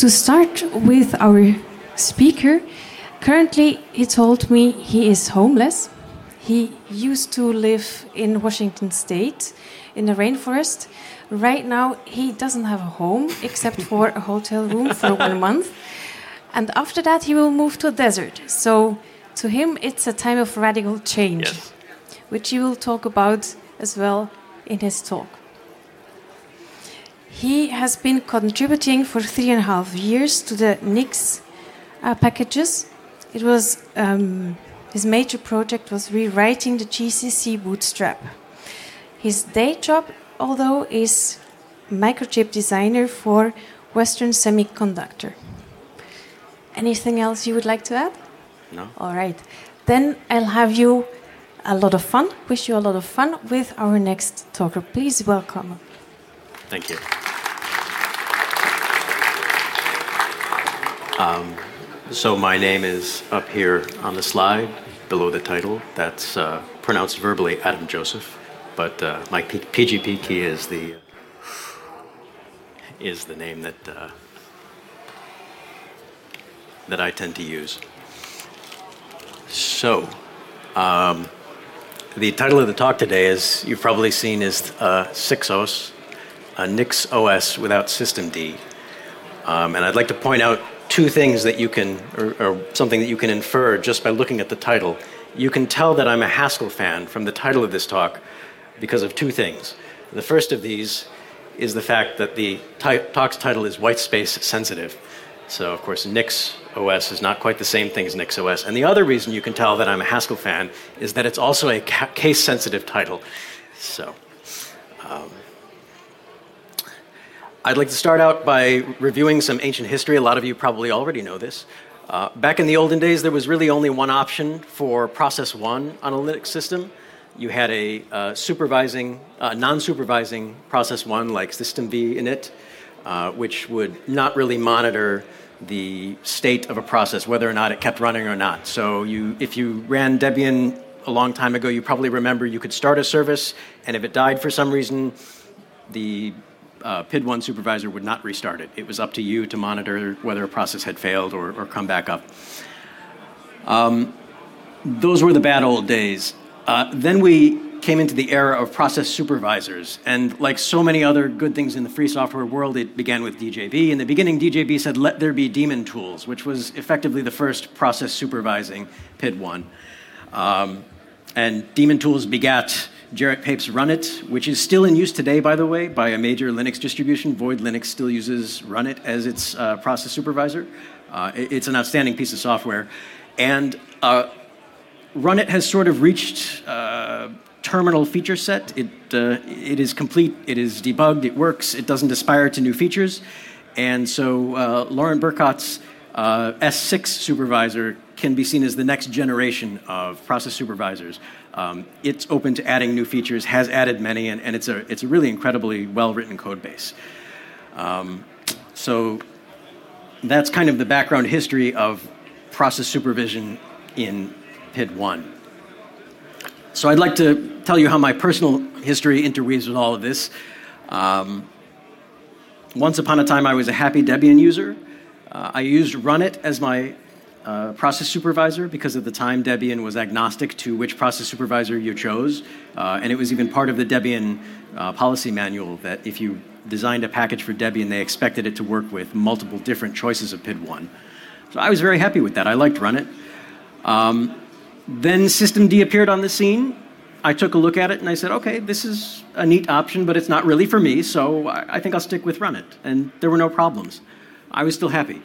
to start with our speaker, currently he told me he is homeless. He used to live in Washington State in the rainforest. Right now he doesn't have a home except for a hotel room for 1 month. And after that he will move to a desert. So to him it's a time of radical change, yes, which he will talk about as well in his talk. He has been contributing for 3.5 years to the NICS packages. It was his major project was rewriting the GCC bootstrap. His day job, although, is microchip designer for Western Semiconductor. Anything else you would like to add? No. All right. Then I'll have you a lot of fun. Wish you a lot of fun with our next talker. Please welcome. Thank you. So my name is up here on the slide below the title. That's pronounced verbally Adam Joseph, but my PGP key is the name that I tend to use. So the title of the talk today, as you've probably seen, is 6OS, NICS OS without systemd. And I'd like to point out two things that you can, or something that you can infer just by looking at the title. You can tell that I'm a Haskell fan from the title of this talk because of two things. The first of these is the fact that the talk's title is white space sensitive. So, of course, NICS OS is not quite the same thing as NICS OS. And the other reason you can tell that I'm a Haskell fan is that it's also a case-sensitive title. So, I'd like to start out by reviewing some ancient history. A lot of you probably already know this. Back in the olden days, there was really only one option for process one on a Linux system. You had a non-supervising process one like systemd init, which would not really monitor the state of a process, whether or not it kept running or not. So if you ran Debian a long time ago, you probably remember you could start a service, and if it died for some reason, the PID1 supervisor would not restart it. It was up to you to monitor whether a process had failed or come back up. Those were the bad old days. Then we came into the era of process supervisors. And like so many other good things in the free software world, it began with DJB. In the beginning, DJB said, let there be daemon tools, which was effectively the first process supervising PID1. And daemon tools begat Jarrett Pape's Runit, which is still in use today, by the way, by a major Linux distribution. Void Linux still uses Runit as its process supervisor. It's an outstanding piece of software. And Runit has sort of reached terminal feature set. It is complete, it is debugged, it works, it doesn't aspire to new features. And so Lauren Burkott's S6 supervisor can be seen as the next generation of process supervisors. It's open to adding new features, has added many, and it's a really incredibly well-written code base. So that's kind of the background history of process supervision in PID1. So I'd like to tell you how my personal history interweaves with all of this. Once upon a time, I was a happy Debian user. I used Runit as my process supervisor because at the time Debian was agnostic to which process supervisor you chose. And it was even part of the Debian policy manual that if you designed a package for Debian, they expected it to work with multiple different choices of PID1. So I was very happy with that. I liked Runit. Then systemd appeared on the scene. I took a look at it and I said, okay, this is a neat option, but it's not really for me, so I think I'll stick with Runit. And there were no problems. I was still happy.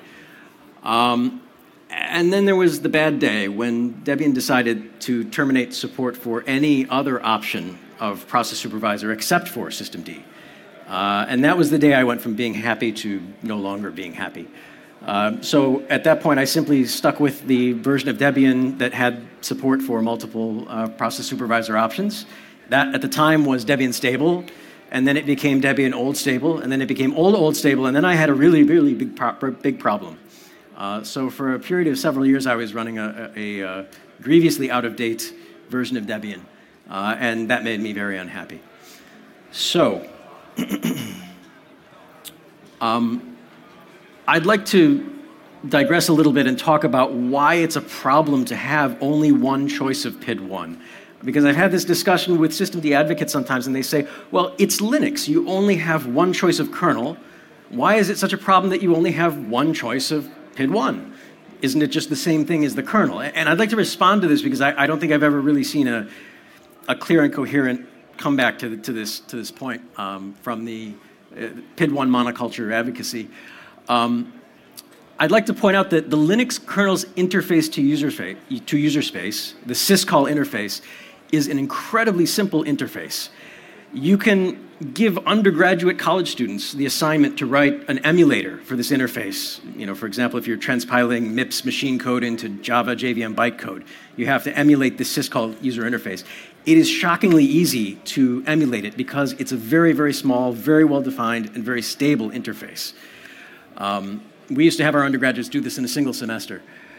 And then there was the bad day when Debian decided to terminate support for any other option of process supervisor except for systemd. And that was the day I went from being happy to no longer being happy. So at that point, I simply stuck with the version of Debian that had support for multiple process supervisor options. That, at the time, was Debian Stable, and then it became Debian Old Stable, and then it became Old Stable, and then I had a really, really big problem. So for a period of several years, I was running a grievously out-of-date version of Debian, and that made me very unhappy. So, I'd like to digress a little bit and talk about why it's a problem to have only one choice of PID1. Because I've had this discussion with systemd advocates sometimes, and they say, well, it's Linux. You only have one choice of kernel. Why is it such a problem that you only have one choice of PID1? Isn't it just the same thing as the kernel? And I'd like to respond to this because I don't think I've ever really seen a clear and coherent comeback to this point from the PID1 monoculture advocacy. I'd like to point out that the Linux kernel's interface to user space, the syscall interface, is an incredibly simple interface. You can give undergraduate college students the assignment to write an emulator for this interface. You know, for example, if you're transpiling MIPS machine code into Java JVM bytecode, you have to emulate this syscall user interface. It is shockingly easy to emulate it because it's a very, very small, very well-defined, and very stable interface. We used to have our undergraduates do this in a single semester.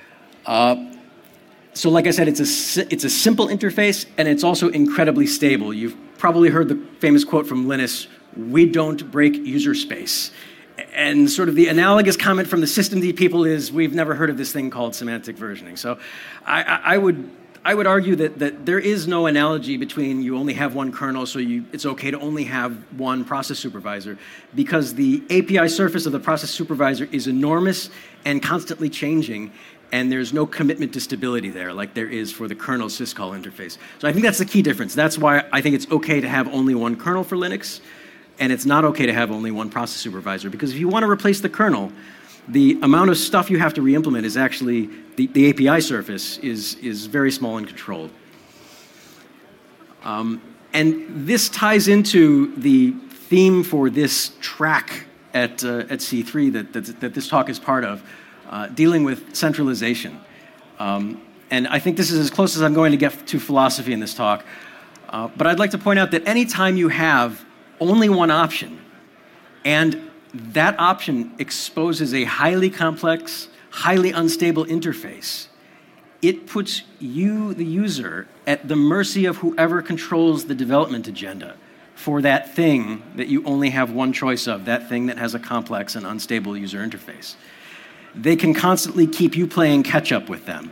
So like I said, it's a simple interface, and it's also incredibly stable. You've probably heard the famous quote from Linus, "We don't break user space." And sort of the analogous comment from the systemd people is, we've never heard of this thing called semantic versioning. So I would argue that there is no analogy between you only have one kernel, so it's okay to only have one process supervisor, because the API surface of the process supervisor is enormous and constantly changing, and there's no commitment to stability there like there is for the kernel syscall interface. So I think that's the key difference. That's why I think it's okay to have only one kernel for Linux, and it's not okay to have only one process supervisor, because if you want to replace the kernel, the amount of stuff you have to re-implement is actually, the API surface is very small and controlled. And this ties into the theme for this track at C3 that this talk is part of, dealing with centralization. And I think this is as close as I'm going to get to philosophy in this talk. But I'd like to point out that anytime you have only one option, and that option exposes a highly complex, highly unstable interface, it puts you, the user, at the mercy of whoever controls the development agenda for that thing that you only have one choice of, that thing that has a complex and unstable user interface. They can constantly keep you playing catch-up with them.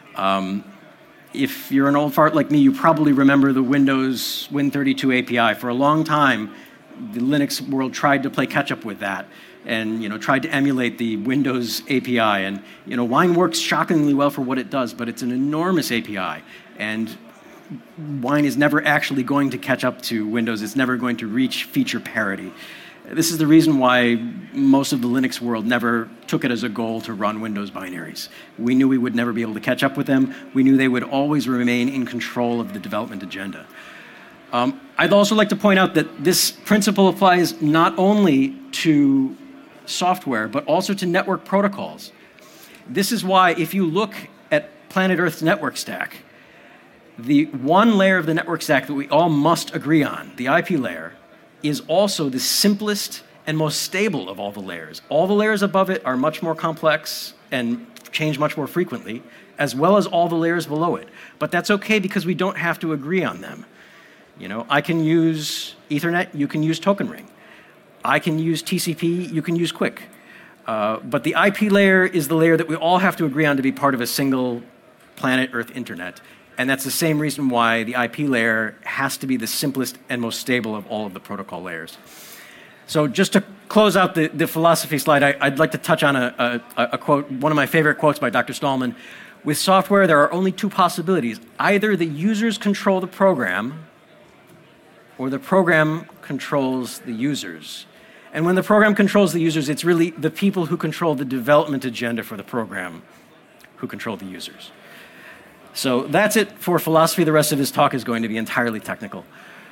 If you're an old fart like me, you probably remember the Windows Win32 API. For a long time, the Linux world tried to play catch-up with that and tried to emulate the Windows API. And Wine works shockingly well for what it does, but it's an enormous API. And Wine is never actually going to catch up to Windows. It's never going to reach feature parity. This is the reason why most of the Linux world never took it as a goal to run Windows binaries. We knew we would never be able to catch up with them. We knew they would always remain in control of the development agenda. I'd also like to point out that this principle applies not only to software, but also to network protocols. This is why, if you look at Planet Earth's network stack, the one layer of the network stack that we all must agree on, the IP layer, is also the simplest and most stable of all the layers. All the layers above it are much more complex and change much more frequently, as well as all the layers below it. But that's okay because we don't have to agree on them. I can use Ethernet, you can use Token Ring. I can use TCP, you can use QUIC. But the IP layer is the layer that we all have to agree on to be part of a single planet Earth internet. And that's the same reason why the IP layer has to be the simplest and most stable of all of the protocol layers. So just to close out the philosophy slide, I'd like to touch on a quote, one of my favorite quotes by Dr. Stallman. With software, there are only two possibilities. Either the users control the program, or the program controls the users. And when the program controls the users, it's really the people who control the development agenda for the program who control the users. So that's it for philosophy. The rest of this talk is going to be entirely technical.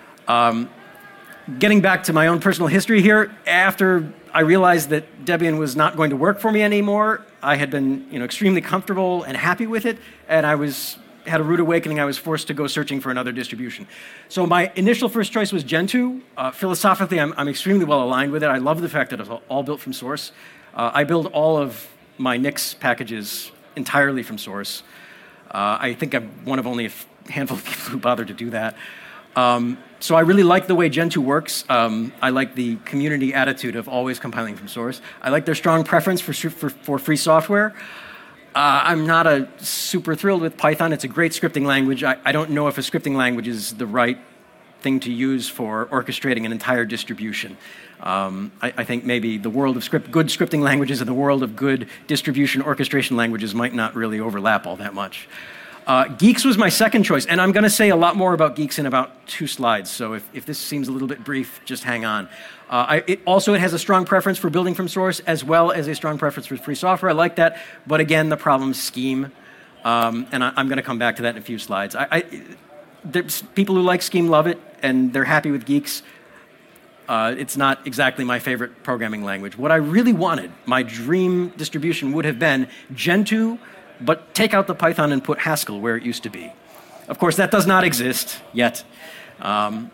Getting back to my own personal history here, after I realized that Debian was not going to work for me anymore, I had been extremely comfortable and happy with it, and I had a rude awakening. I was forced to go searching for another distribution. So my initial first choice was Gentoo. Philosophically, I'm extremely well aligned with it. I love the fact that it's all built from source. I build all of my Nix packages entirely from source. I think I'm one of only a handful of people who bother to do that. So I really like the way Gentoo works. I like the community attitude of always compiling from source. I like their strong preference for free software. I'm not super thrilled with Python. It's a great scripting language. I don't know if a scripting language is the right thing to use for orchestrating an entire distribution. I think maybe the world of good scripting languages and the world of good distribution orchestration languages might not really overlap all that much. Geeks was my second choice, and I'm going to say a lot more about Geeks in about 2 slides, so if this seems a little bit brief, just hang on. It has a strong preference for building from source as well as a strong preference for free software. I like that, but again, the problem's Scheme, and I'm going to come back to that in a few slides. There's people who like Scheme love it, and they're happy with Geeks. It's not exactly my favorite programming language. What I really wanted, my dream distribution would have been Gentoo, but take out the Python and put Haskell where it used to be. Of course, that does not exist yet. And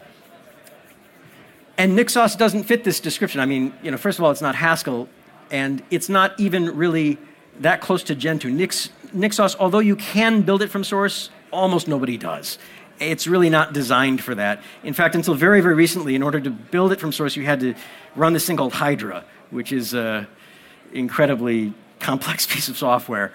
Nixos doesn't fit this description. I mean, first of all, it's not Haskell, and it's not even really that close to Gentoo. Nixos, although you can build it from source, almost nobody does. It's really not designed for that. In fact, until very, very recently, in order to build it from source, you had to run this thing called Hydra, which is an incredibly complex piece of software.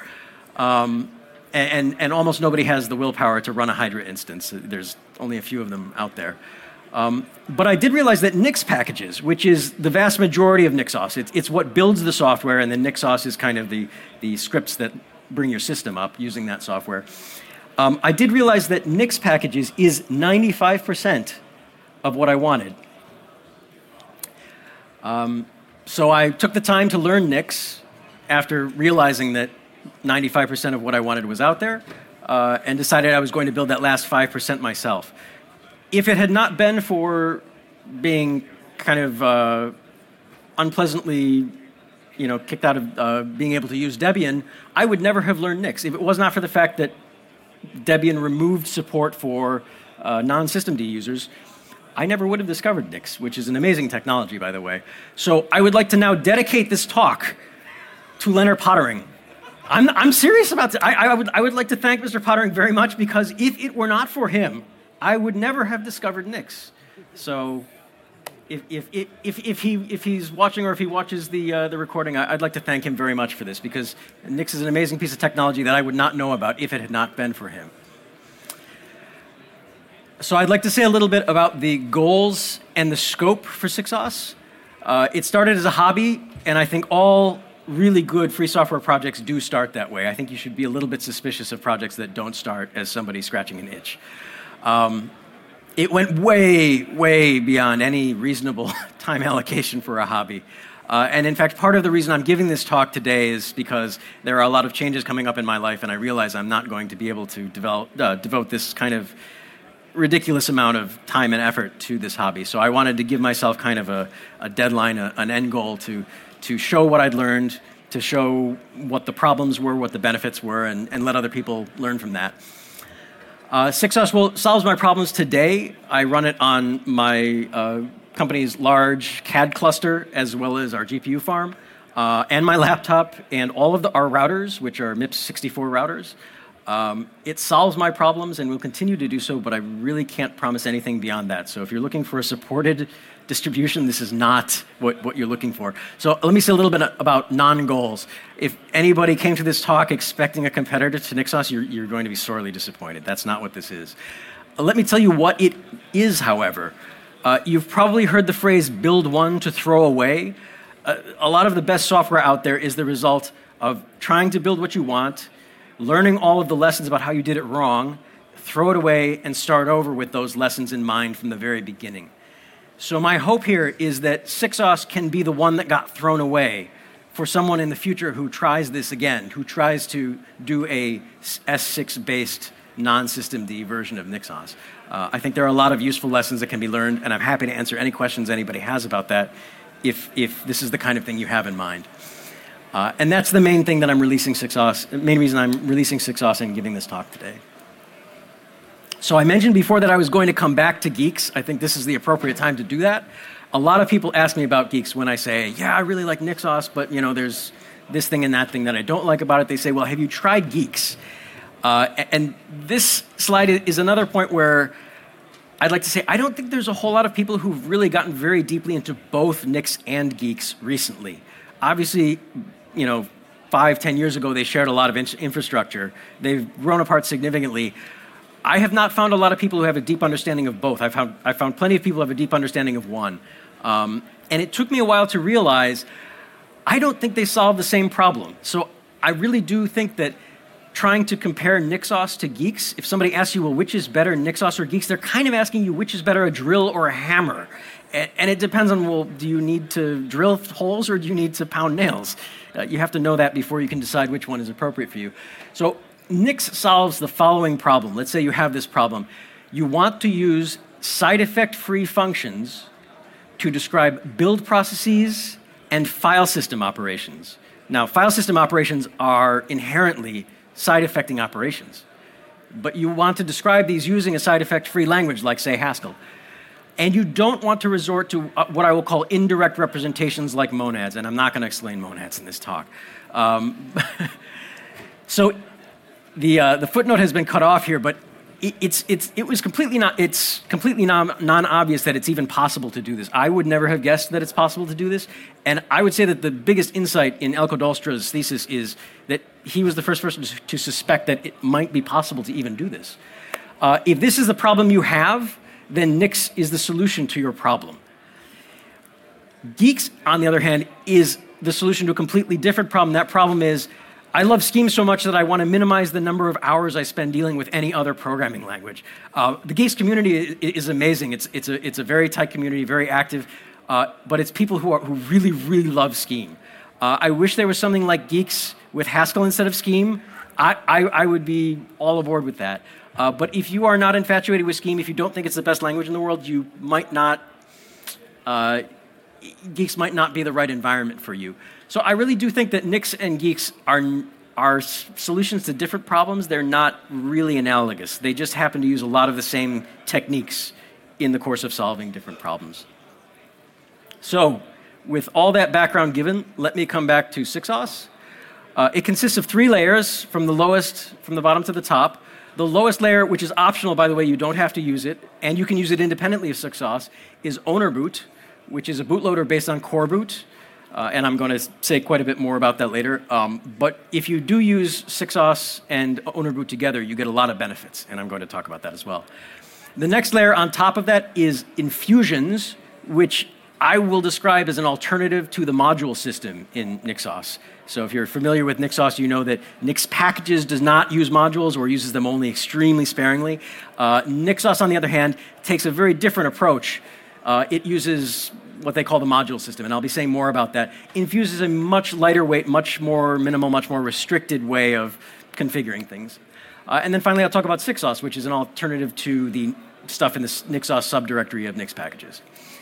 And almost nobody has the willpower to run a Hydra instance. There's only a few of them out there. But I did realize that Nix packages, which is the vast majority of Nixos, it's what builds the software, and then Nixos is kind of the scripts that bring your system up using that software. I did realize that Nix packages is 95% of what I wanted. So I took the time to learn Nix after realizing that 95% of what I wanted was out there, and decided I was going to build that last 5% myself. If it had not been for being kind of unpleasantly kicked out of being able to use Debian, I would never have learned Nix. If it was not for the fact that Debian removed support for non-systemd users, I never would have discovered Nix, which is an amazing technology, by the way. So I would like to now dedicate this talk to Leonard Pottering. I'm serious about this. I would like to thank Mr. Pottering very much, because if it were not for him, I would never have discovered Nix. So if he's watching, or if he watches the recording, I'd like to thank him very much for this, because Nix is an amazing piece of technology that I would not know about if it had not been for him. So I'd like to say a little bit about the goals and the scope for Sixos. It started as a hobby, and I think all really good free software projects do start that way. I think you should be a little bit suspicious of projects that don't start as somebody scratching an itch. It went way, way beyond any reasonable time allocation for a hobby. And in fact, part of the reason I'm giving this talk today is because there are a lot of changes coming up in my life, and I realize I'm not going to be able to devote this kind of ridiculous amount of time and effort to this hobby. So I wanted to give myself kind of a deadline, an end goal to show what I'd learned, to show what the problems were, what the benefits were, and let other people learn from that. Sixos solves my problems today. I run it on my company's large CAD cluster, as well as our GPU farm, and my laptop, and all of our routers, which are MIPS 64 routers. It solves my problems and will continue to do so, but I really can't promise anything beyond that. So if you're looking for a supported distribution, this is not what you're looking for. So let me say a little bit about non-goals. If anybody came to this talk expecting a competitor to Nixos, you're going to be sorely disappointed. That's not what this is. Let me tell you what it is, however. You've probably heard the phrase, build one to throw away. A lot of the best software out there is the result of trying to build what you want, learning all of the lessons about how you did it wrong, throw it away, and start over with those lessons in mind from the very beginning. So my hope here is that Sixos can be the one that got thrown away for someone in the future who tries this again, who tries to do a S6-based non-systemd version of Nixos. I think there are a lot of useful lessons that can be learned, and I'm happy to answer any questions anybody has about that if this is the kind of thing you have in mind. And that's the main thing that I'm releasing Sixos, main reason I'm releasing Sixos and giving this talk today. So I mentioned before that I was going to come back to Geeks. I think this is the appropriate time to do that. A lot of people ask me about Geeks when I say, yeah, I really like Nixos, but there's this thing and that thing that I don't like about it. They say, well, have you tried Geeks? And this slide is another point where I'd like to say I don't think there's a whole lot of people who've really gotten very deeply into both Nix and Geeks recently. Obviously, 5-10 years ago, they shared a lot of infrastructure. They've grown apart significantly. I have not found a lot of people who have a deep understanding of both. I found plenty of people who have a deep understanding of one. And it took me a while to realize I don't think they solve the same problem. So I really do think that trying to compare Nixos to Geeks, if somebody asks you, well, which is better, Nixos or Geeks, they're kind of asking you which is better, a drill or a hammer. And it depends on, well, do you need to drill holes or do you need to pound nails? You have to know that before you can decide which one is appropriate for you. So Nix solves the following problem. Let's say you have this problem. You want to use side effect-free functions to describe build processes and file system operations. Now, file system operations are inherently side-effecting operations. But you want to describe these using a side-effect-free language like, say, Haskell. And you don't want to resort to what I will call indirect representations like monads, and I'm not going to explain monads in this talk. So the footnote has been cut off here, but it was completely non-obvious that it's even possible to do this. I would never have guessed that it's possible to do this, and I would say that the biggest insight in Elko Dahlstra's thesis is that he was the first person to suspect that it might be possible to even do this. If this is the problem you have, then Nix is the solution to your problem. Geeks, on the other hand, is the solution to a completely different problem. That problem is, I love Scheme so much that I want to minimize the number of hours I spend dealing with any other programming language. The Geeks community is amazing. It's a very tight community, very active, but it's people who really, really love Scheme. I wish there was something like Geeks with Haskell instead of Scheme. I would be all aboard with that. But if you are not infatuated with Scheme, if you don't think it's the best language in the world, you might not, Geeks might not be the right environment for you. So I really do think that Nix and Geeks are solutions to different problems. They're not really analogous. They just happen to use a lot of the same techniques in the course of solving different problems. So with all that background given, let me come back to Sixos. It consists of 3 layers from the bottom to the top. The lowest layer, which is optional, by the way, you don't have to use it, and you can use it independently of Sixos, is Ownerboot, which is a bootloader based on Coreboot. And I'm going to say quite a bit more about that later. But if you do use Sixos and Ownerboot together, you get a lot of benefits, and I'm going to talk about that as well. The next layer on top of that is Infusions, which I will describe as an alternative to the module system in Nixos. So if you're familiar with Nixos, you know that Nix Packages does not use modules or uses them only extremely sparingly. Nixos, on the other hand, takes a very different approach. It uses what they call the module system, and I'll be saying more about that. Infuse is a much lighter weight, much more minimal, much more restricted way of configuring things. And then finally, I'll talk about Sixos, which is an alternative to the stuff in the Nixos subdirectory of Nix Packages.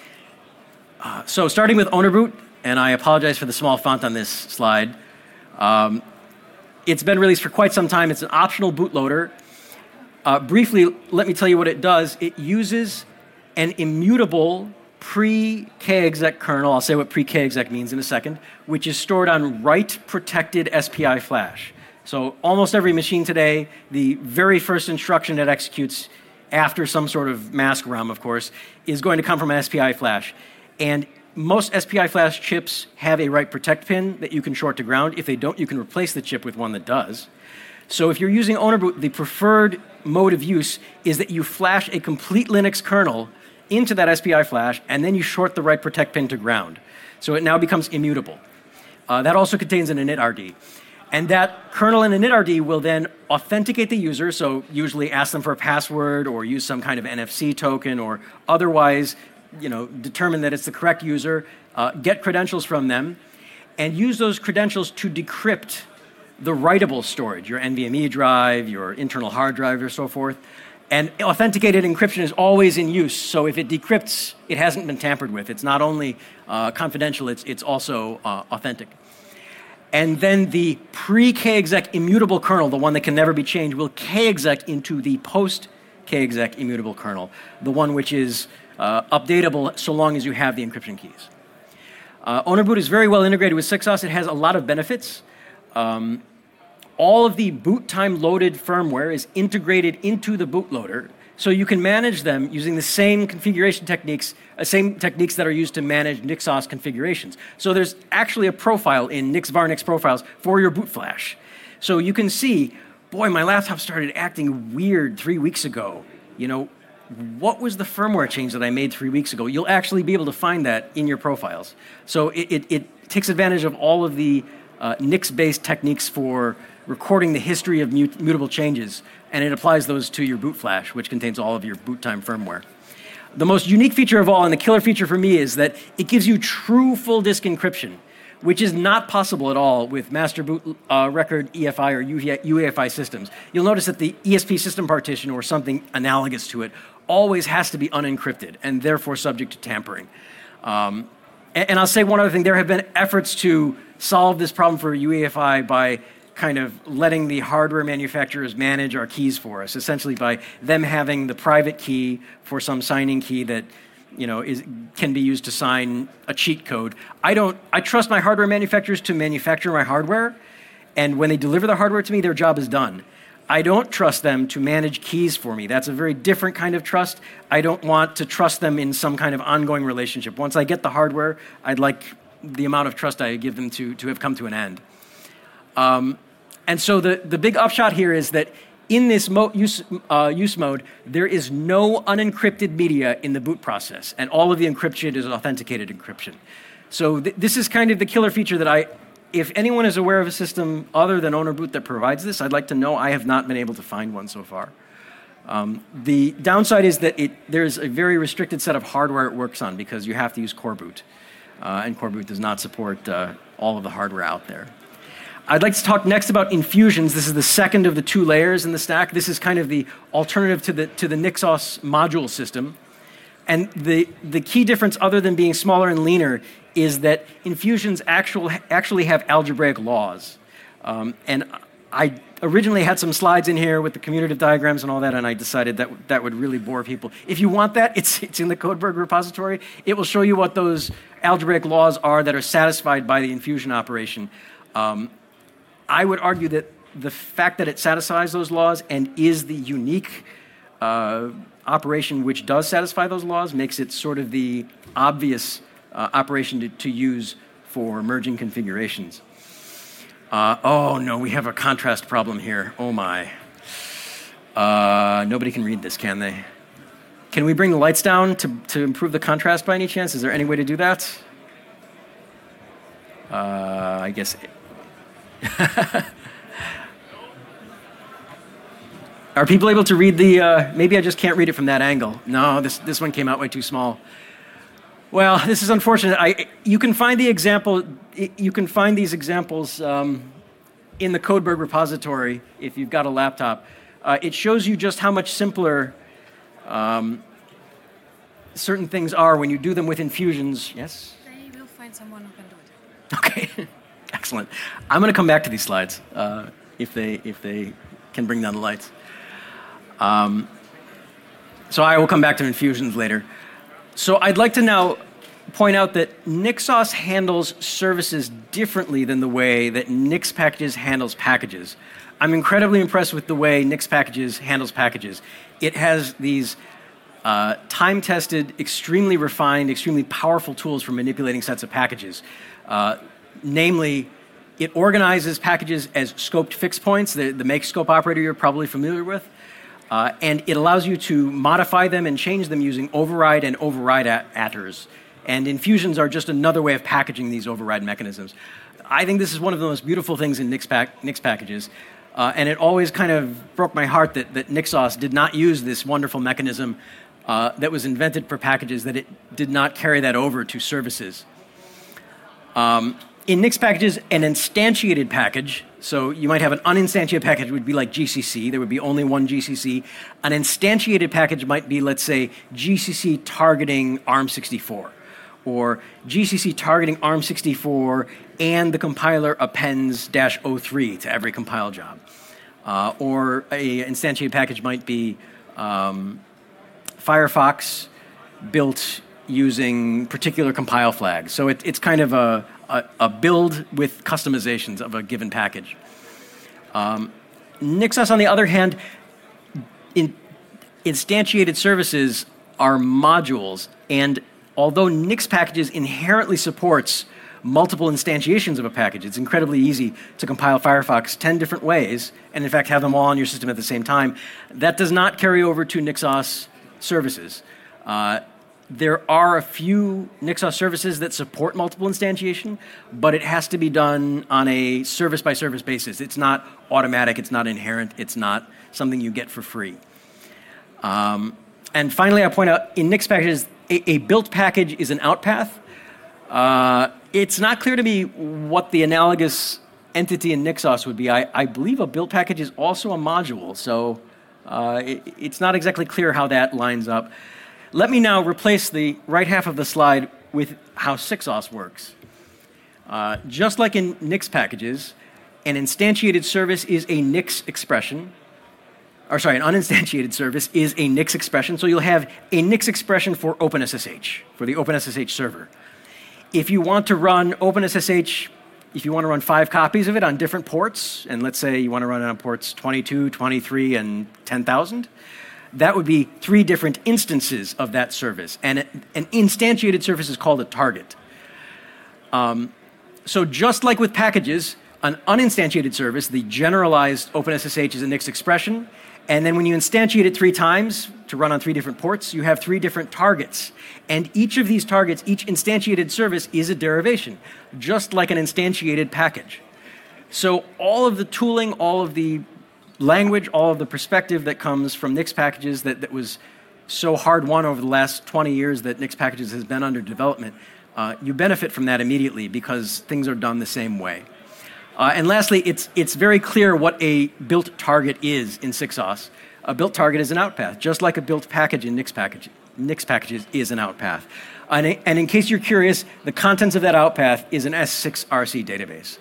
So starting with Ownerboot, and I apologize for the small font on this slide. It's been released for quite some time. It's an optional bootloader. Briefly, let me tell you what it does. It uses an immutable pre-kexec kernel, I'll say what pre-kexec means in a second, which is stored on write-protected SPI flash. So almost every machine today, the very first instruction that executes after some sort of mask RUM, of course, is going to come from an SPI flash. And most SPI flash chips have a write-protect pin that you can short to ground. If they don't, you can replace the chip with one that does. So if you're using Ownerboot, the preferred mode of use is that you flash a complete Linux kernel into that SPI flash, and then you short the write-protect pin to ground. So it now becomes immutable. That also contains an initrd. And that kernel and initrd will then authenticate the user, so usually ask them for a password or use some kind of NFC token or otherwise determine that it's the correct user, get credentials from them, and use those credentials to decrypt the writable storage, your NVMe drive, your internal hard drive, or so forth. And authenticated encryption is always in use, so if it decrypts, it hasn't been tampered with. It's not only confidential, it's also authentic. And then the pre-kexec immutable kernel, the one that can never be changed, will kexec into the post-kexec immutable kernel, the one which is updatable so long as you have the encryption keys. Ownerboot is very well integrated with Sixos. It has a lot of benefits. All of the boot time loaded firmware is integrated into the bootloader. So you can manage them using the same configuration techniques, same techniques that are used to manage NixOS configurations. So there's actually a profile in NixVarnix profiles for your boot flash. So you can see, boy, my laptop started acting weird 3 weeks ago. You know, what was the firmware change that I made 3 weeks ago? You'll actually be able to find that in your profiles. So it takes advantage of all of the Nix-based techniques for recording the history of mutable changes, and it applies those to your boot flash, which contains all of your boot time firmware. The most unique feature of all, and the killer feature for me, is that it gives you true full disk encryption, which is not possible at all with master boot record EFI or UEFI systems. You'll notice that the ESP system partition or something analogous to it always has to be unencrypted and therefore subject to tampering. And I'll say one other thing. There have been efforts to solve this problem for UEFI by kind of letting the hardware manufacturers manage our keys for us, essentially by them having the private key for some signing key that can be used to sign a cheat code. I trust my hardware manufacturers to manufacture my hardware, and when they deliver the hardware to me, their job is done. I don't trust them to manage keys for me. That's a very different kind of trust. I don't want to trust them in some kind of ongoing relationship. Once I get the hardware, I'd like the amount of trust I give them to have come to an end. And so the big upshot here is that in this use mode, there is no unencrypted media in the boot process, and all of the encryption is authenticated encryption. So this is kind of the killer feature that if anyone is aware of a system other than Ownerboot that provides this, I'd like to know. I have not been able to find one so far. The downside is that there's a very restricted set of hardware it works on because you have to use Coreboot, and Coreboot does not support all of the hardware out there. I'd like to talk next about infusions. This is the second of the 2 layers in the stack. This is kind of the alternative to the NixOS module system. And the key difference, other than being smaller and leaner, is that infusions actually have algebraic laws. And I originally had some slides in here with the commutative diagrams and all that, and I decided that would really bore people. If you want that, it's in the Codeberg repository. It will show you what those algebraic laws are that are satisfied by the infusion operation. I would argue that the fact that it satisfies those laws and is the unique operation which does satisfy those laws makes it sort of the obvious operation to use for merging configurations. Oh, no, we have a contrast problem here. Oh, my. Nobody can read this, can they? Can we bring the lights down to improve the contrast by any chance? Is there any way to do that? I guess... Are people able to read the, maybe I just can't read it from that angle. No, this one came out way too small. Well, this is unfortunate. You can find these examples in the Codeberg repository if you've got a laptop. It shows you just how much simpler certain things are when you do them with infusions. Yes? They will find someone who can do it. Okay. Excellent. I'm going to come back to these slides if they can bring down the lights. So I will come back to infusions later. So I'd like to now point out that NixOS handles services differently than the way that Nix Packages handles packages. I'm incredibly impressed with the way Nix Packages handles packages. It has these time-tested, extremely refined, extremely powerful tools for manipulating sets of packages. Namely, it organizes packages as scoped fixed points, the make scope operator you're probably familiar with, and it allows you to modify them and change them using override and override attrs. And infusions are just another way of packaging these override mechanisms. I think this is one of the most beautiful things in Nix packages, and it always kind of broke my heart that NixOS did not use this wonderful mechanism that was invented for packages, that it did not carry that over to services. In Nix packages, an instantiated package, so you might have an uninstantiated package would be like GCC. There would be only one GCC. An instantiated package might be, let's say, GCC targeting ARM64, or GCC targeting ARM64 and the compiler appends -03 to every compile job. Or an instantiated package might be Firefox built using particular compile flags. So it's kind of a build with customizations of a given package. NixOS, on the other hand, instantiated services are modules, and although Nix packages inherently supports multiple instantiations of a package, it's incredibly easy to compile Firefox 10 different ways, and in fact have them all on your system at the same time. That does not carry over to Nixos services. There are a few Nixos services that support multiple instantiation, but it has to be done on a service-by-service basis. It's not automatic, it's not inherent, it's not something you get for free. And finally, I point out, in Nix packages, a built package is an out path. It's not clear to me what the analogous entity in Nixos would be. I believe a built package is also a module, so it's not exactly clear how that lines up. Let me now replace the right half of the slide with how Sixos works. Just like in Nix packages, an instantiated service is a Nix expression. Or sorry, an uninstantiated service is a Nix expression. So you'll have a Nix expression for OpenSSH, for the OpenSSH server. If you want to run OpenSSH, if you want to run 5 copies of it on different ports, and let's say you want to run it on ports 22, 23, and 10,000, that would be 3 different instances of that service. And an instantiated service is called a target. So just like with packages, an uninstantiated service, the generalized OpenSSH is a Nix expression. And then when you instantiate it 3 times to run on 3 different ports, you have 3 different targets. And each of these targets, each instantiated service is a derivation, just like an instantiated package. So all of the tooling, all of the language, all of the perspective that comes from Nix packages that was so hard won over the last 20 years that Nix packages has been under development, you benefit from that immediately because things are done the same way. And lastly, it's very clear what a built target is in Sixos. A built target is an outpath, just like a built package in Nix packages is an outpath. And in case you're curious, the contents of that outpath is an S6RC database.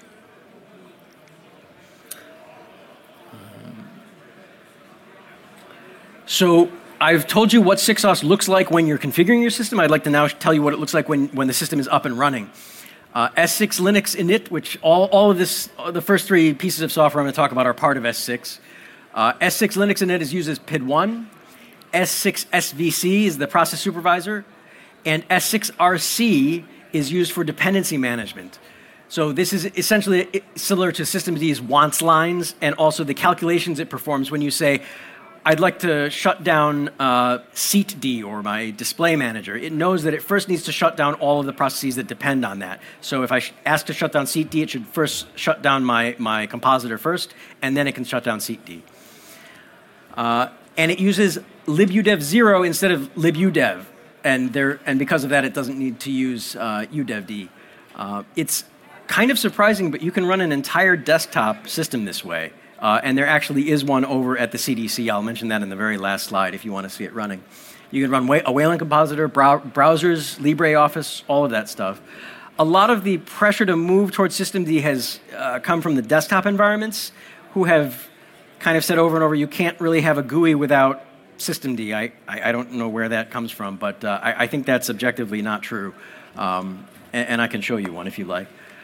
So I've told you what Sixos looks like when you're configuring your system. I'd like to now tell you what it looks like when the system is up and running. S6 Linux init, which all of this, the first 3 pieces of software I'm going to talk about are part of S6. S6 Linux init is used as PID1. S6 SVC is the process supervisor. And S6RC is used for dependency management. So this is essentially similar to systemd's wants lines and also the calculations it performs when you say, I'd like to shut down seatd or my display manager. It knows that it first needs to shut down all of the processes that depend on that. So if I ask to shut down seatd, it should first shut down my compositor first, and then it can shut down seatd. And it uses libudev0 instead of libudev, and because of that, it doesn't need to use udevd. It's kind of surprising, but you can run an entire desktop system this way. And there actually is one over at the CDC. I'll mention that in the very last slide if you want to see it running. You can run a Wayland compositor, browsers, LibreOffice, all of that stuff. A lot of the pressure to move towards systemd has come from the desktop environments who have kind of said over and over, you can't really have a GUI without systemd. I don't know where that comes from, but I think that's objectively not true. And I can show you one if you like.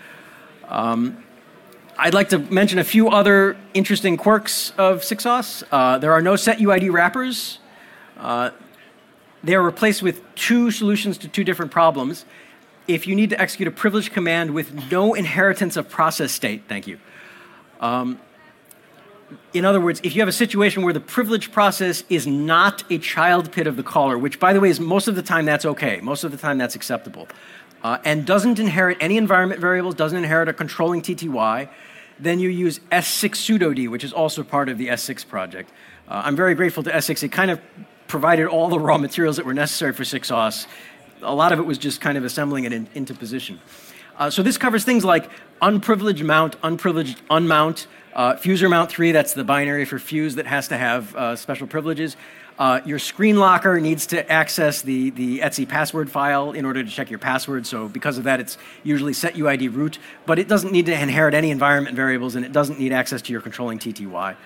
I'd like to mention a few other interesting quirks of Sixos. There are no setuid wrappers. They are replaced with 2 solutions to 2 different problems. If you need to execute a privileged command with no inheritance of process state, thank you. In other words, if you have a situation where the privileged process is not a child PID of the caller, which, by the way, is most of the time that's okay, most of the time that's acceptable, and doesn't inherit any environment variables, doesn't inherit a controlling TTY, then you use S6 pseudod, which is also part of the S6 project. I'm very grateful to S6. It kind of provided all the raw materials that were necessary for Sixos. A lot of it was just kind of assembling it into position. So this covers things like unprivileged mount, unprivileged unmount, fuser mount 3, that's the binary for fuse that has to have special privileges. Your screen locker needs to access the etc password file in order to check your password. So because of that, it's usually setuid root, but it doesn't need to inherit any environment variables, and it doesn't need access to your controlling TTY.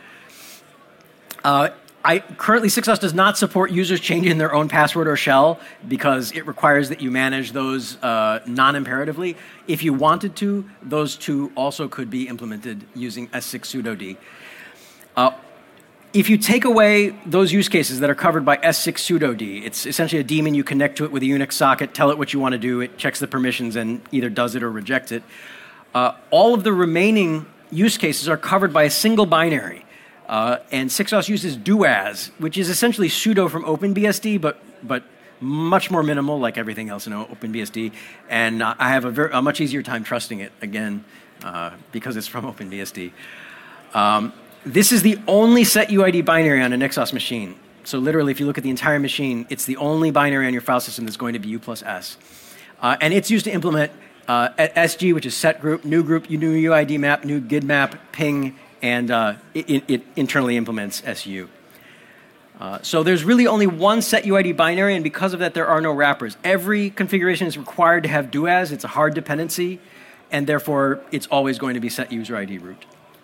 Currently, Sixos does not support users changing their own password or shell because it requires that you manage those non-imperatively. If you wanted to, those 2 also could be implemented using S6 pseudod. If you take away those use cases that are covered by S6 sudo-d, it's essentially a daemon, you connect to it with a Unix socket, tell it what you want to do, it checks the permissions and either does it or rejects it. All of the remaining use cases are covered by a single binary. And 6os uses doas, which is essentially sudo from OpenBSD, but much more minimal, like everything else in OpenBSD. And I have a much easier time trusting it, again, because it's from OpenBSD. This is the only setuid binary on a Nixos machine. So literally, if you look at the entire machine, it's the only binary on your file system that's going to be U plus S. And it's used to implement SG, which is set group, new UID map, new GID map, ping, and it internally implements SU. So there's really only one setuid binary, and because of that, there are no wrappers. Every configuration is required to have doas. It's a hard dependency, and therefore, it's always going to be set user ID root.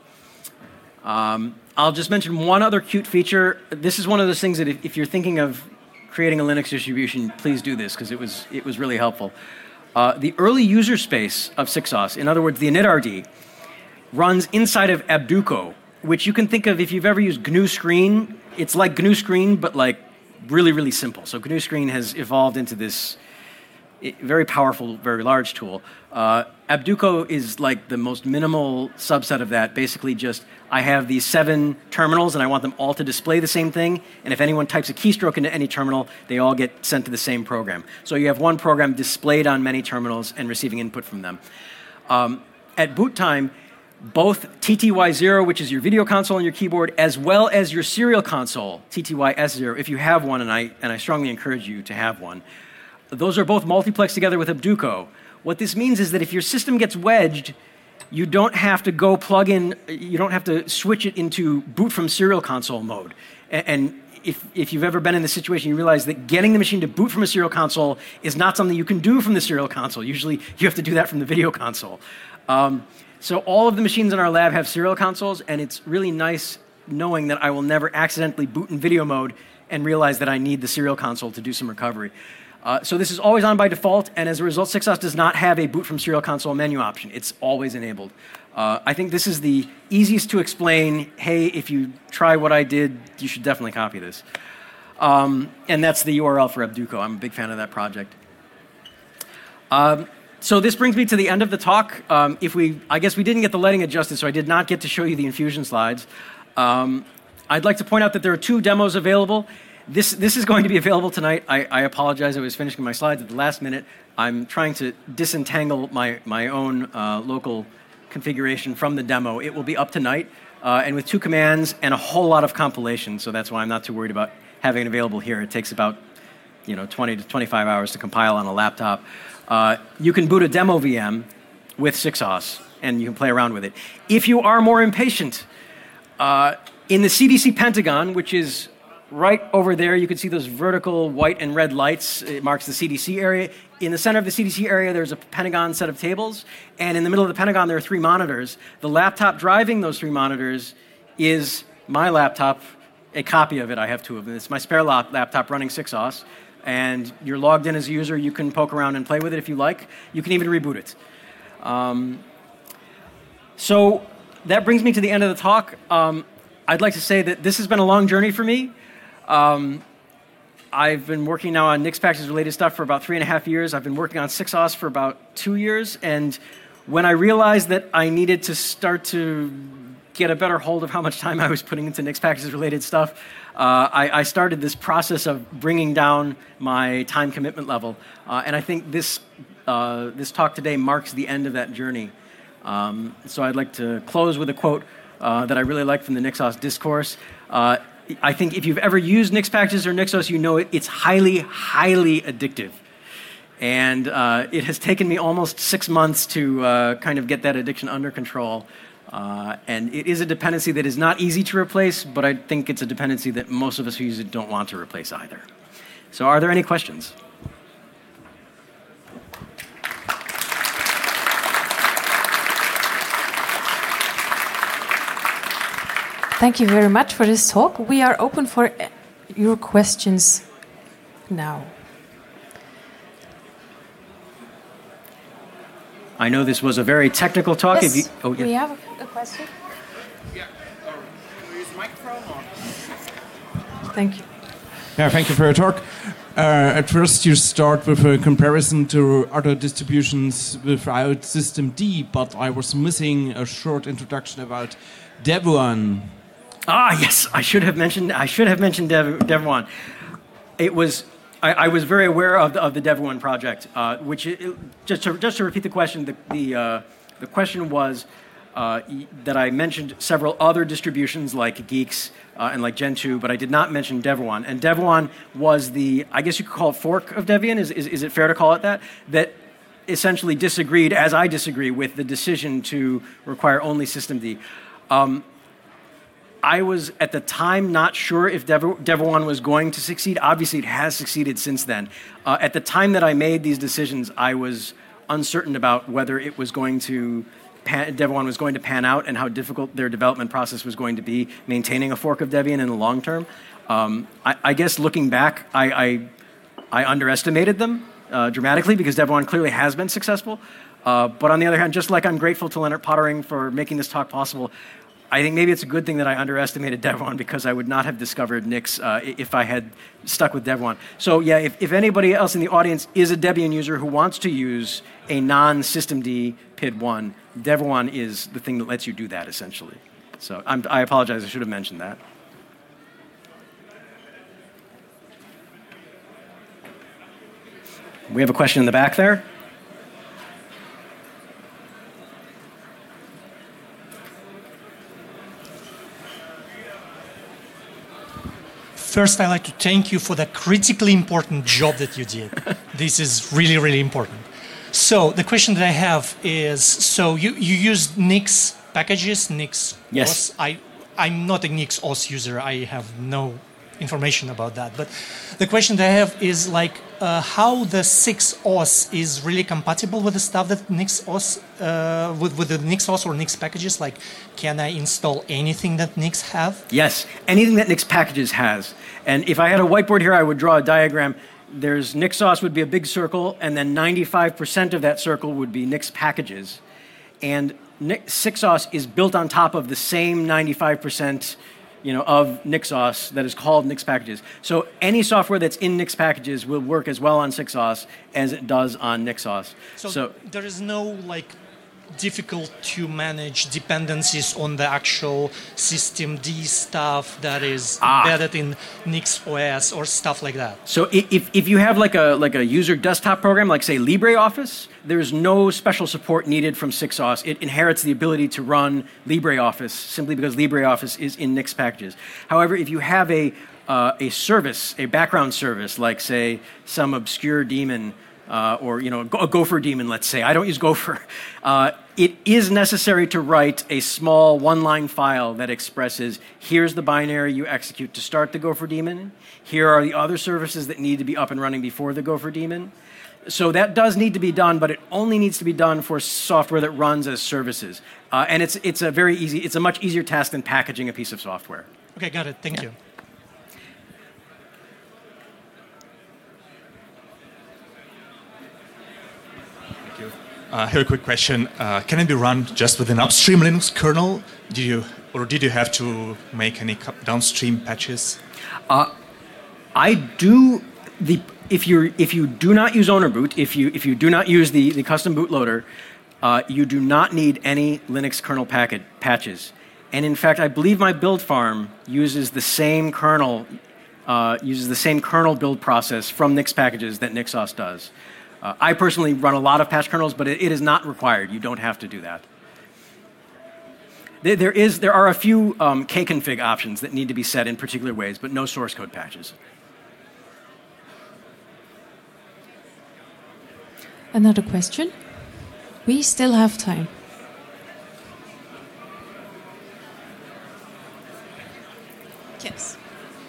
I'll just mention one other cute feature. This is one of those things that if you're thinking of creating a Linux distribution, please do this, because it was really helpful. The early user space of 6os, in other words, the initRD, runs inside of Abduco, which you can think of if you've ever used GNU Screen. It's like GNU Screen, but like really, really simple. So GNU Screen has evolved into this very powerful, very large tool. Abduco is like the most minimal subset of that. Basically just, I have these 7 terminals and I want them all to display the same thing. And if anyone types a keystroke into any terminal, they all get sent to the same program. So you have one program displayed on many terminals and receiving input from them. At boot time, both TTY0, which is your video console on your keyboard, as well as your serial console, TTY-S0, if you have one, and I strongly encourage you to have one, those are both multiplexed together with Abduco. What this means is that if your system gets wedged, you don't have to go plug in, you don't have to switch it into boot from serial console mode. And if you've ever been in this situation, you realize that getting the machine to boot from a serial console is not something you can do from the serial console. Usually you have to do that from the video console. So all of the machines in our lab have serial consoles, and it's really nice knowing that I will never accidentally boot in video mode and realize that I need the serial console to do some recovery. So this is always on by default, and as a result, 6os does not have a boot from serial console menu option. It's always enabled. I think this is the easiest to explain, hey, if you try what I did, you should definitely copy this. And that's the URL for Abduco. I'm a big fan of that project. So this brings me to the end of the talk. I guess we didn't get the lighting adjusted, so I did not get to show you the Infusion slides. I'd like to point out that there are 2 demos available. This is going to be available tonight. I apologize, I was finishing my slides at the last minute. I'm trying to disentangle my own local configuration from the demo. It will be up tonight, and with 2 commands and a whole lot of compilation, so that's why I'm not too worried about having it available here. It takes about 20 to 25 hours to compile on a laptop. You can boot a demo VM with 6os, and you can play around with it. If you are more impatient, in the CDC Pentagon, which is right over there, you can see those vertical white and red lights. It marks the CDC area. In the center of the CDC area, there's a Pentagon set of tables, and in the middle of the Pentagon, there are 3 monitors. The laptop driving those 3 monitors is my laptop, a copy of it. I have 2 of them. It's my spare laptop running 6os. And you're logged in as a user. You can poke around and play with it if you like. You can even reboot it. So that brings me to the end of the talk. I'd like to say that this has been a long journey for me. I've been working now on Nix packages related stuff for about 3.5 years. I've been working on 6os for about 2 years. And when I realized that I needed to start to get a better hold of how much time I was putting into Nix packages related stuff, I started this process of bringing down my time commitment level. And I think this talk today marks the end of that journey. So I'd like to close with a quote that I really like from the Nixos discourse. I think if you've ever used Nix packages or Nixos, you know it's highly, highly addictive. And it has taken me almost 6 months to kind of get that addiction under control. And it is a dependency that is not easy to replace, but I think it's a dependency that most of us who use it don't want to replace either. So are there any questions? Thank you very much for this talk. We are open for your questions now. I know this was a very technical talk. Yes, we have a question. Yeah. use the microphone on. Thank you. Yeah, thank you for your talk. At first, you start with a comparison to other distributions without System D, but I was missing a short introduction about Devuan. Ah, yes, I should have mentioned Devuan. It was I was very aware of the Devuan project, which just to repeat the question, the question was that I mentioned several other distributions like Geeks and like Gentoo, but I did not mention Devuan. And Devuan was I guess you could call it fork of Debian. Is it fair to call it that? That essentially disagreed, as I disagree, with the decision to require only Systemd. I was, at the time, not sure if Devuan was going to succeed. Obviously, it has succeeded since then. At the time that I made these decisions, I was uncertain about whether it was going to Devuan was going to pan out and how difficult their development process was going to be maintaining a fork of Debian in the long term. I guess looking back, I underestimated them dramatically because Devuan clearly has been successful. But on the other hand, just like I'm grateful to Lennart Pottering for making this talk possible, I think maybe it's a good thing that I underestimated Devuan because I would not have discovered Nix if I had stuck with Devuan. So yeah, if anybody else in the audience is a Debian user who wants to use a non-Systemd PID1, Devuan is the thing that lets you do that, essentially. So I apologize, I should have mentioned that. We have a question in the back there. First, I'd like to thank you for the critically important job that you did. This is really, really important. So the question that I have is, so you used Nix packages, Nix Yes. OS. I'm not a Nix OS user. I have no information about that. But the question that I have is like how the 6 OS is really compatible with the stuff that Nix OS, with the Nix OS or Nix packages. Like, can I install anything that Nix have? Yes, anything that Nix packages has. And if I had a whiteboard here, I would draw a diagram. There's NixOS would be a big circle, and then 95% of that circle would be Nix packages. And 6OS is built on top of the same 95%, of NixOS that is called Nix packages. So any software that's in Nix packages will work as well on 6OS as it does on NixOS. So there is no difficult to manage dependencies on the actual Systemd stuff that is embedded in Nix OS or stuff like that. So if you have like a user desktop program, like say LibreOffice, there's no special support needed from 6OS. It inherits the ability to run LibreOffice simply because LibreOffice is in Nix packages. However, if you have a service, a background service, like say some obscure daemon, or a Gopher daemon, let's say. I don't use Gopher. It is necessary to write a small one-line file that expresses, here's the binary you execute to start the Gopher daemon. Here are the other services that need to be up and running before the Gopher daemon. So that does need to be done, but it only needs to be done for software that runs as services. And it's a much easier task than packaging a piece of software. Okay, got it. Thank you. Here a quick question. Can it be run just with an upstream Linux kernel? Did you have to make any downstream patches? I do if you do not use Ownerboot, if you do not use the custom bootloader, you do not need any Linux kernel patches. And in fact, I believe my build farm uses the same kernel build process from Nix packages that NixOS does. I personally run a lot of patch kernels, but it is not required. You don't have to do that. There are a few kconfig options that need to be set in particular ways, but no source code patches. Another question? We still have time. Yes.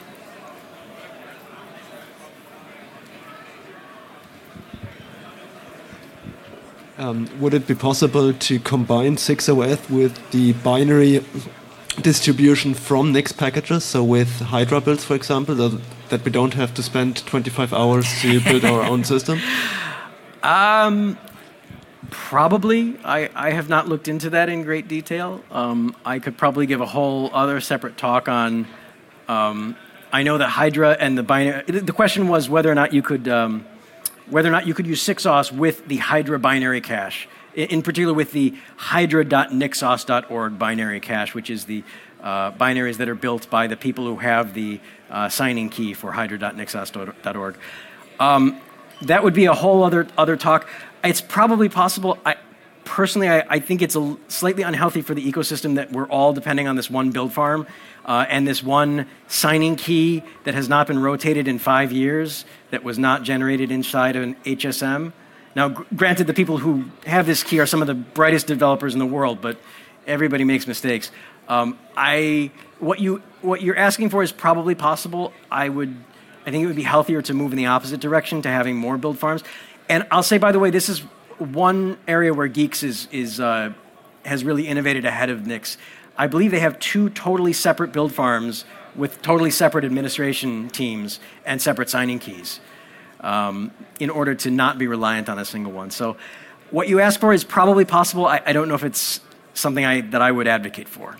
Would it be possible to combine 6OS with the binary distribution from Nix packages, so with Hydra builds, for example, that we don't have to spend 25 hours to build our own system? Probably. I have not looked into that in great detail. I could probably give a whole other separate talk on. I know that Hydra and the binary. The question was whether or not you could use 6OS with the Hydra binary cache. In particular, with the hydra.nixos.org binary cache, which is the binaries that are built by the people who have the signing key for hydra.nixos.org. That would be a whole other talk. It's probably possible. Personally, I think it's slightly unhealthy for the ecosystem that we're all depending on this one build farm and this one signing key that has not been rotated in 5 years, that was not generated inside of an HSM. Now, granted, the people who have this key are some of the brightest developers in the world, but everybody makes mistakes. What you're asking for is probably possible. I think it would be healthier to move in the opposite direction, to having more build farms. And I'll say, by the way, this is one area where Geeks has really innovated ahead of Nix. I believe they have 2 totally separate build farms with totally separate administration teams and separate signing keys, in order to not be reliant on a single one. So what you ask for is probably possible. I don't know if it's something that I would advocate for.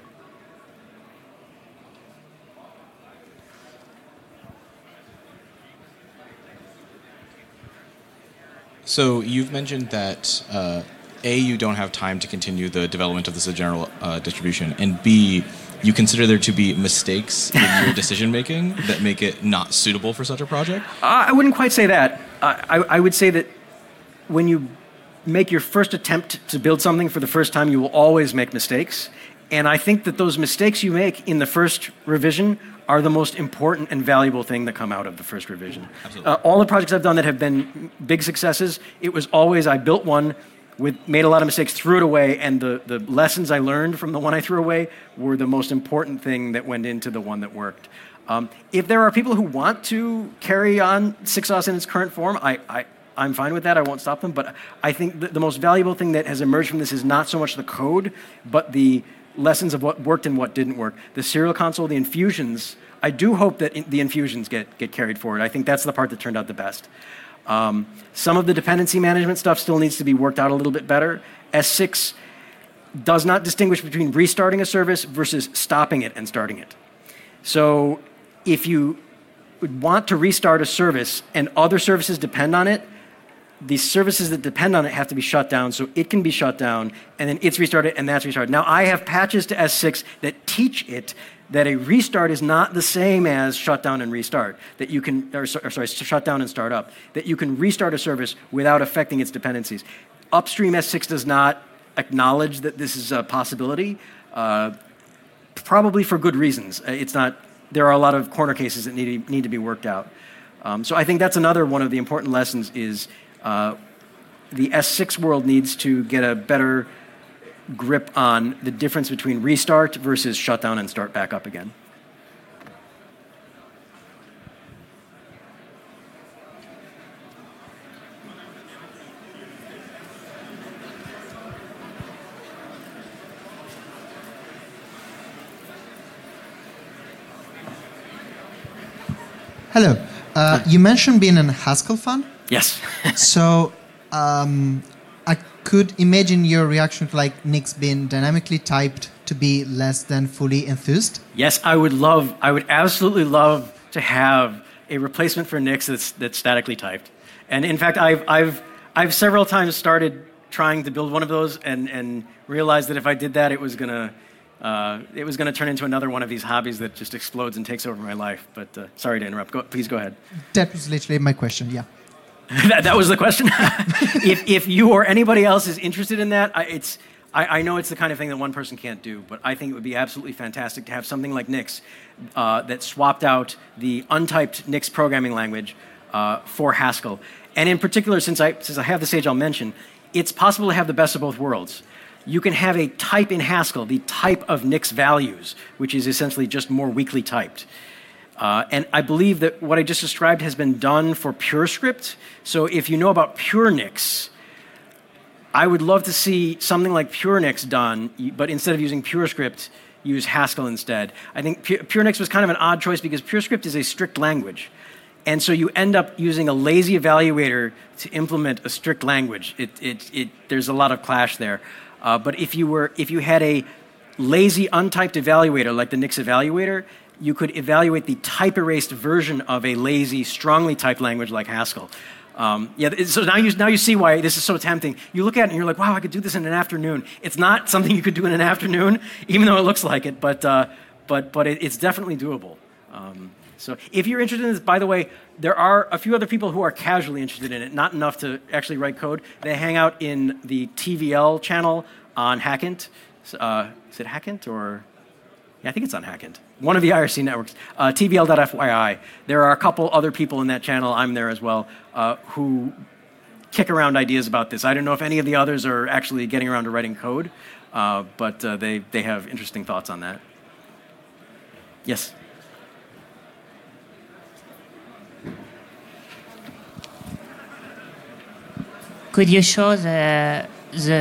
So you've mentioned that A, you don't have time to continue the development of this general distribution, and B, you consider there to be mistakes in your decision-making that make it not suitable for such a project? I wouldn't quite say that. I would say that when you make your first attempt to build something for the first time, you will always make mistakes. And I think that those mistakes you make in the first revision are the most important and valuable thing that come out of the first revision. All the projects I've done that have been big successes, it was always I built one, made a lot of mistakes, threw it away, and the lessons I learned from the one I threw away were the most important thing that went into the one that worked. If there are people who want to carry on 6OS in its current form, I'm fine with that. I won't stop them. But I think the most valuable thing that has emerged from this is not so much the code, but the lessons of what worked and what didn't work. The serial console, the infusions, I do hope that the infusions get carried forward. I think that's the part that turned out the best. Some of the dependency management stuff still needs to be worked out a little bit better. S6 does not distinguish between restarting a service versus stopping it and starting it. So if you would want to restart a service and other services depend on it, the services that depend on it have to be shut down so it can be shut down, and then it's restarted and that's restarted. Now, I have patches to S6 that teach it that a restart is not the same as shut down and restart, that you can, shut down and start up, that you can restart a service without affecting its dependencies. Upstream S6 does not acknowledge that this is a possibility, probably for good reasons. There are a lot of corner cases that need to be worked out. So I think that's another one of the important lessons is the S6 world needs to get a better grip on the difference between restart versus shut down and start back up again. Hello. You mentioned being a Haskell fan? Yes. So I could imagine your reaction to Nix being dynamically typed to be less than fully enthused. Yes, I would absolutely love to have a replacement for Nix that's statically typed. And in fact, I've several times started trying to build one of those and realized that if I did that, it was gonna turn into another one of these hobbies that just explodes and takes over my life. But sorry to interrupt. Please go ahead. That was literally my question. Yeah. that was the question. if you or anybody else is interested in that, I know it's the kind of thing that one person can't do, but I think it would be absolutely fantastic to have something like Nix that swapped out the untyped Nix programming language for Haskell. And in particular, since I have the stage, I'll mention, it's possible to have the best of both worlds. You can have a type in Haskell, the type of Nix values, which is essentially just more weakly typed. And I believe that what I just described has been done for PureScript. So if you know about PureNix, I would love to see something like PureNix done, but instead of using PureScript, use Haskell instead. I think PureNix was kind of an odd choice because PureScript is a strict language. And so you end up using a lazy evaluator to implement a strict language. There's a lot of clash there. But if you had a lazy untyped evaluator like the Nix evaluator, you could evaluate the type erased version of a lazy, strongly typed language like Haskell. So now you see why this is so tempting. You look at it and you're like, wow, I could do this in an afternoon. It's not something you could do in an afternoon, even though it looks like it, but it's definitely doable. So if you're interested in this, by the way, there are a few other people who are casually interested in it, not enough to actually write code. They hang out in the TVL channel on Hackint. Is it Hackint or? Yeah, I think it's on Hackint. One of the IRC networks, tvl.fyi. There are a couple other people in that channel, I'm there as well, who kick around ideas about this. I don't know if any of the others are actually getting around to writing code, but they have interesting thoughts on that. Yes? Could you show the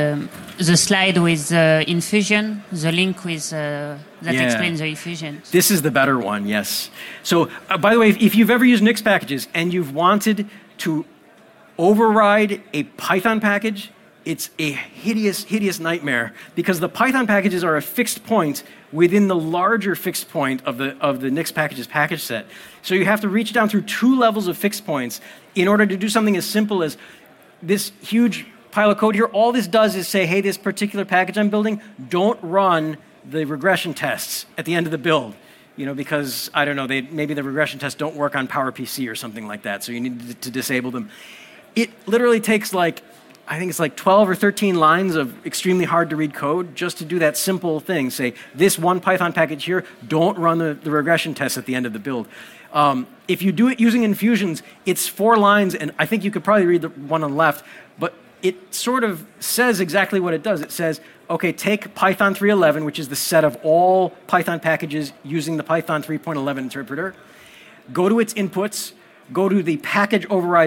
slide with the infusion, the link with that explains the infusion? This is the better one, yes. So, by the way, if you've ever used Nix packages and you've wanted to override a Python package, it's a hideous, hideous nightmare because the Python packages are a fixed point within the larger fixed point of the Nix packages package set. So you have to reach down through 2 levels of fixed points in order to do something as simple as this huge pile of code here. All this does is say, hey, this particular package I'm building, don't run the regression tests at the end of the build, because, I don't know, maybe the regression tests don't work on PowerPC or something like that, so you need to disable them. It literally takes I think it's 12 or 13 lines of extremely hard to read code just to do that simple thing. Say, this one Python package here, don't run the regression tests at the end of the build. If you do it using infusions, it's 4 lines, and I think you could probably read the one on the left, but it sort of says exactly what it does. It says, okay, take Python 3.11, which is the set of all Python packages using the Python 3.11 interpreter, go to its inputs, go to the package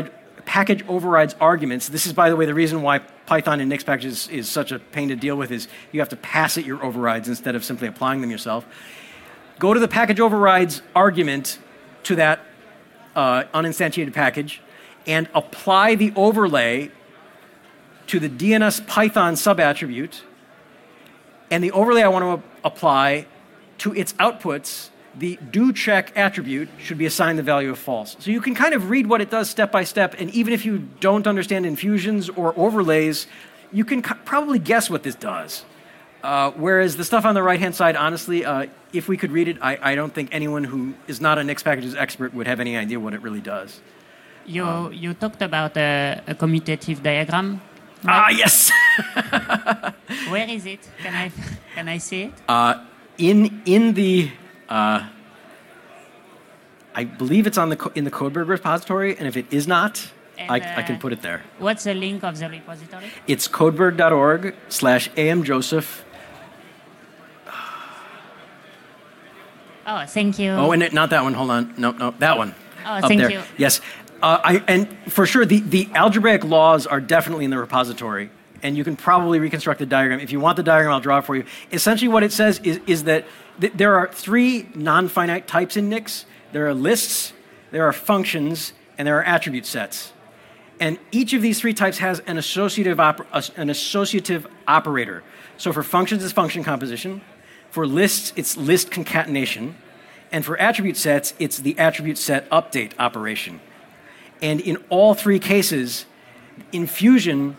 overrides arguments. This is, by the way, the reason why Python and Nix packages is such a pain to deal with is you have to pass it your overrides instead of simply applying them yourself. Go to the package overrides argument to that uninstantiated package and apply the overlay to the DNS Python subattribute, and the overlay I want to apply to its outputs, the doCheck attribute should be assigned the value of false. So you can kind of read what it does step by step, and even if you don't understand infusions or overlays, you can probably guess what this does. Whereas the stuff on the right-hand side, honestly, if we could read it, I don't think anyone who is not a Nix packages expert would have any idea what it really does. You talked about a commutative diagram. Right? Yes. Where is it? Can I see it? In the I believe it's in the Codeberg repository, and if it is not, I can put it there. What's the link of the repository? It's codeberg.org/amjoseph. Oh, thank you. Oh, and not that one. Hold on. No, that one. Oh, thank there. you. Yes. And for sure, the algebraic laws are definitely in the repository, and you can probably reconstruct the diagram. If you want the diagram, I'll draw it for you. Essentially what it says is that there are 3 non-finite types in Nix. There are lists, there are functions, and there are attribute sets. And each of these 3 types has an associative operator. So for functions, it's function composition. For lists, it's list concatenation. And for attribute sets, it's the attribute set update operation. And in all 3 cases, infusion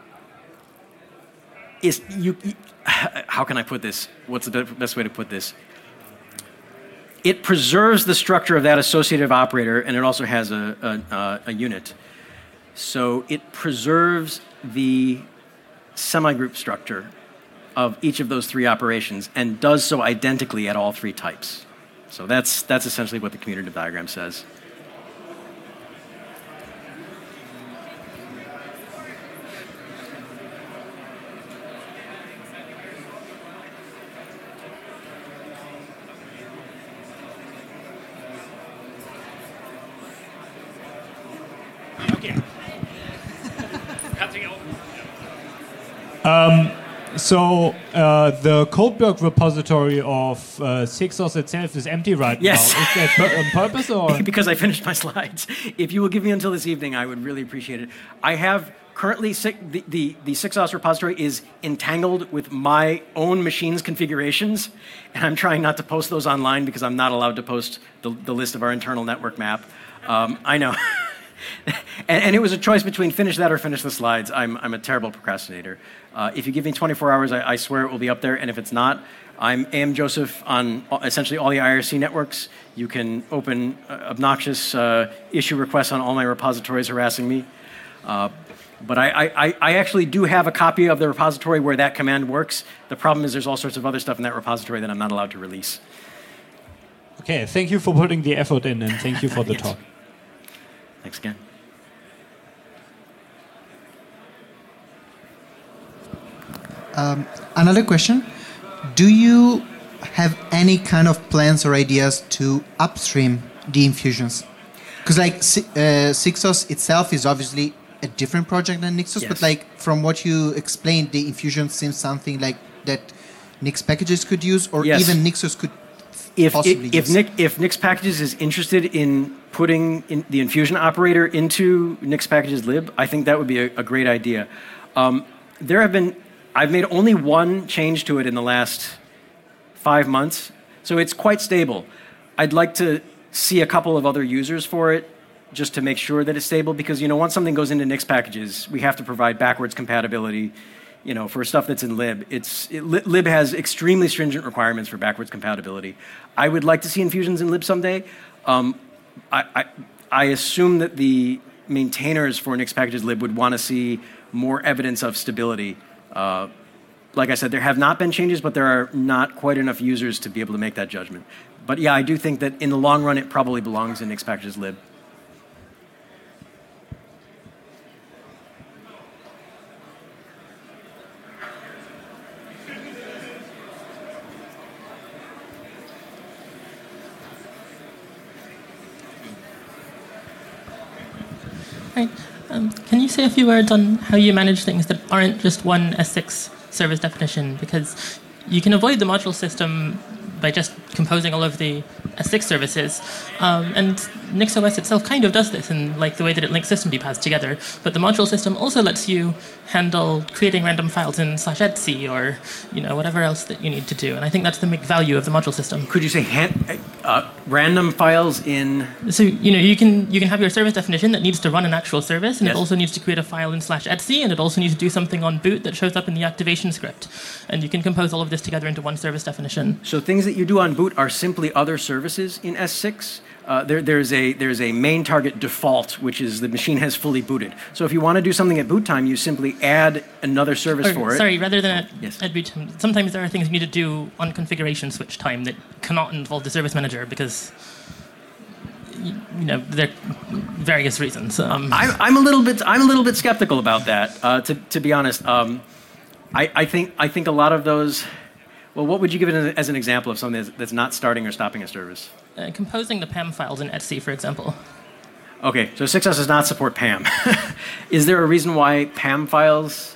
is, how can I put this? What's the best way to put this? It preserves the structure of that associative operator, and it also has a unit. So it preserves the semigroup structure of each of those 3 operations and does so identically at all 3 types. So that's essentially what the commutative diagram says. So the Codeberg repository of 6os itself is empty right now. Is that on purpose or? Because I finished my slides. If you will give me until this evening, I would really appreciate it. I have currently the 6os repository is entangled with my own machine's configurations, and I'm trying not to post those online because I'm not allowed to post the list of our internal network map. I know. And it was a choice between finish that or finish the slides. I'm a terrible procrastinator. If you give me 24 hours, I swear it will be up there. And if it's not, I'm AM Joseph on essentially all the IRC networks. You can open obnoxious issue requests on all my repositories harassing me. But I actually do have a copy of the repository where that command works. The problem is there's all sorts of other stuff in that repository that I'm not allowed to release. Okay, thank you for putting the effort in, and thank you for the talk. Thanks again. Another question. Do you have any kind of plans or ideas to upstream the infusions? Because like 6os itself is obviously a different project than Nixos, Yes. but like from what you explained, the infusion seems something like that Nix packages could use, or Yes. even Nixos could possibly use. If Nix Packages is interested in putting in the infusion operator into Nix Packages lib, I think that would be a great idea. I've made only one change to it in the last 5 months, so it's quite stable. I'd like to see a couple of other users for it, just to make sure that it's stable, because once something goes into Nix Packages, we have to provide backwards compatibility. For stuff that's in lib, lib has extremely stringent requirements for backwards compatibility. I would like to see infusions in lib someday. I assume that the maintainers for Nix Packages lib would want to see more evidence of stability. Like I said, there have not been changes, but there are not quite enough users to be able to make that judgment. But yeah, I do think that in the long run, it probably belongs in Nix Packages lib. Right. Can you say a few words on how you manage things that aren't just one S6 service definition? Because you can avoid the module system by just composing all of the S6 services. And NixOS itself kind of does this in like the way that it links systemd paths together. But the module system also lets you handle creating random files in /etc or whatever else that you need to do. And I think that's the big value of the module system. Could you say random files in? So you can have your service definition that needs to run an actual service, and Yes. it also needs to create a file in /etc, and it also needs to do something on boot that shows up in the activation script. And you can compose all of this together into one service definition. So things that you do on boot are simply other services in S6. There's a main target default, which is the machine has fully booted. So if you want to do something at boot time, you simply add another service for it. Sorry, rather than at boot time, sometimes there are things you need to do on configuration switch time that cannot involve the service manager because there are various reasons. I'm a little bit skeptical about that. To be honest, I think a lot of those. Well, what would you give it as an example of something that's not starting or stopping a service? Composing the PAM files in etc, for example. Okay, so 6os does not support PAM. Is there a reason why PAM files?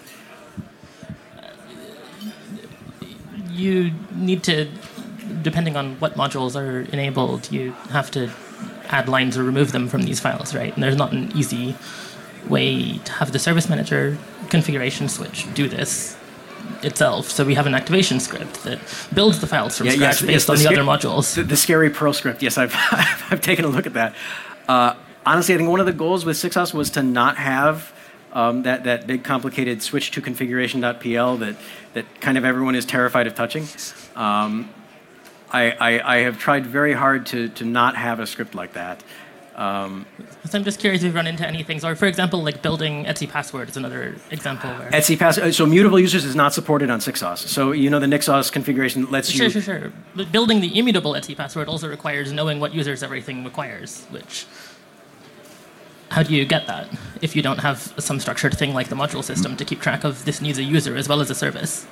You need to, depending on what modules are enabled, you have to add lines or remove them from these files, right? And there's not an easy way to have the service manager configuration switch do this itself. So we have an activation script that builds the files from scratch based on the other modules. The scary Perl script, yes, I've taken a look at that. Honestly, I think one of the goals with 6os was to not have that big complicated switch to configuration.pl that kind of everyone is terrified of touching. I have tried very hard to not have a script like that. So I'm just curious if you've run into any things, or for example, like building Etsy password is another example. Where Etsy password, so mutable users is not supported on 6os. So the NixOS configuration lets you. Sure. But building the immutable Etsy password also requires knowing what users everything requires. Which, how do you get that if you don't have some structured thing like the module system to keep track of this needs a user as well as a service?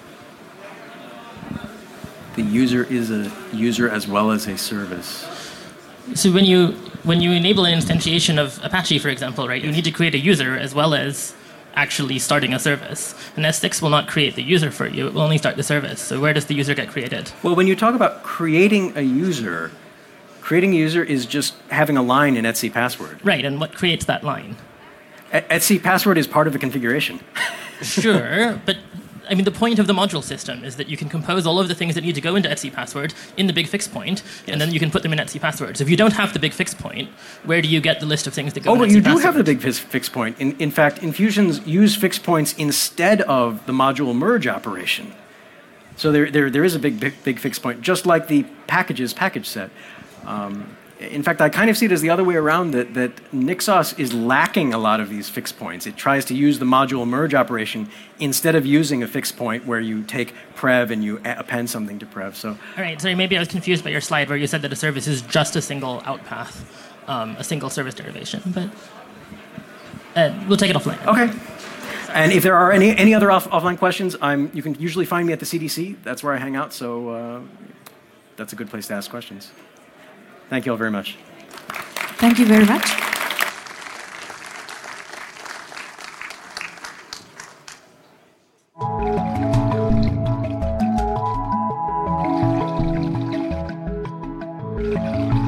The user is a user as well as a service. So when you enable an instantiation of Apache, for example, right, you need to create a user as well as actually starting a service. And S6 will not create the user for you. It will only start the service. So where does the user get created? Well, when you talk about creating a user is just having a line in etc password. Right, and what creates that line? etc password is part of the configuration. Sure, but I mean, the point of the module system is that you can compose all of the things that need to go into etc password in the big fixed point, and then you can put them in etc password. So if you don't have the big fixed point, where do you get the list of things that go in etc password? Oh, but you do have the big fixed point. In fact, infusions use fixed points instead of the module merge operation. So there is a big fixed point, just like the package set. In fact, I kind of see it as the other way around, that Nixos is lacking a lot of these fixed points. It tries to use the module merge operation instead of using a fixed point where you take prev and you append something to prev. So, all right, sorry, maybe I was confused by your slide where you said that a service is just a single out path, a single service derivation. But we'll take it offline. Okay. And if there are any other offline questions, you can usually find me at the CDC. That's where I hang out, so that's a good place to ask questions. Thank you all very much. Thank you very much. Thank you.